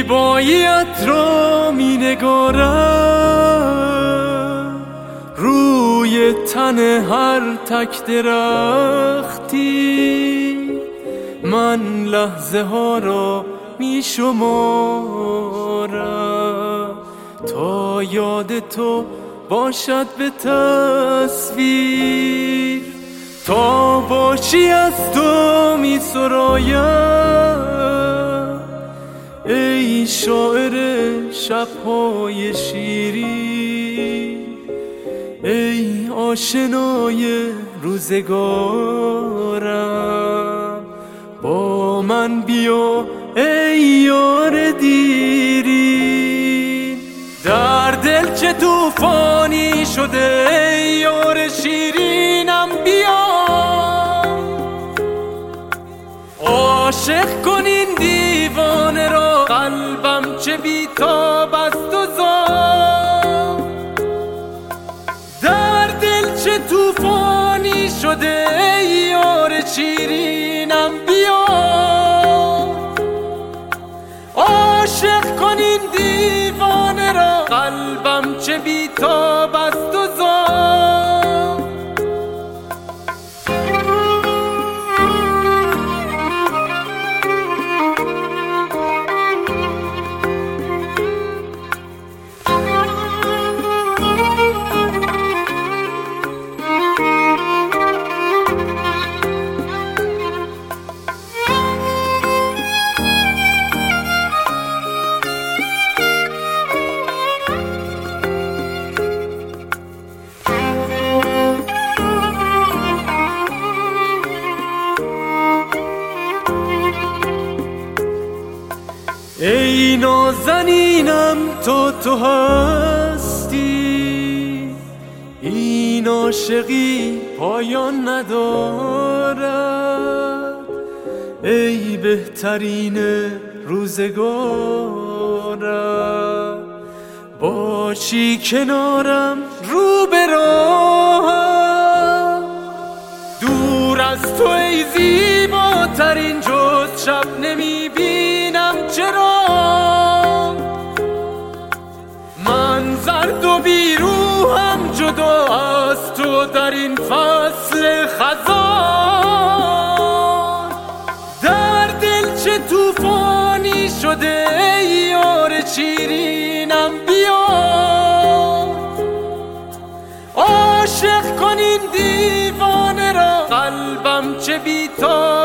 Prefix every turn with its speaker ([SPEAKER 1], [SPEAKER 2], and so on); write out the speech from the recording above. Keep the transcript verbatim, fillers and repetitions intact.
[SPEAKER 1] زیباییت را می نگارم روی تن هر تک درختی، من لحظه ها را می شمارم تا یاد تو باشد به تصویر، تا باشی از تو می سرایم ای شاعر شب‌های شیرین، ای آشنای روزگارم، با من بیا ای یار دیرین. در دل چه طوفانی شده ای یار شیرینم، بیا عاشق کن این دیوانه را، قلبم چه بیتاب است و زار. در دل چه طوفانی شده ای یار شیرینم، بیا عاشق کن این دیوانه را، قلبم چه بیتاب است و زار. ای نازنینم تا تو هستی، این عاشقی پایان ندارد، ای بهترین روزگارم، باشی کنارم رو به راهم. دور از تو ای زیباترین جز شب نمی بینم چرا، من زرد و بیروحم جدا از تو در این فصل خزان. در دل چه طوفانی شده ای یار شیرینم، بیا عاشق کن این دیوانه را، قلبم چه بیتاب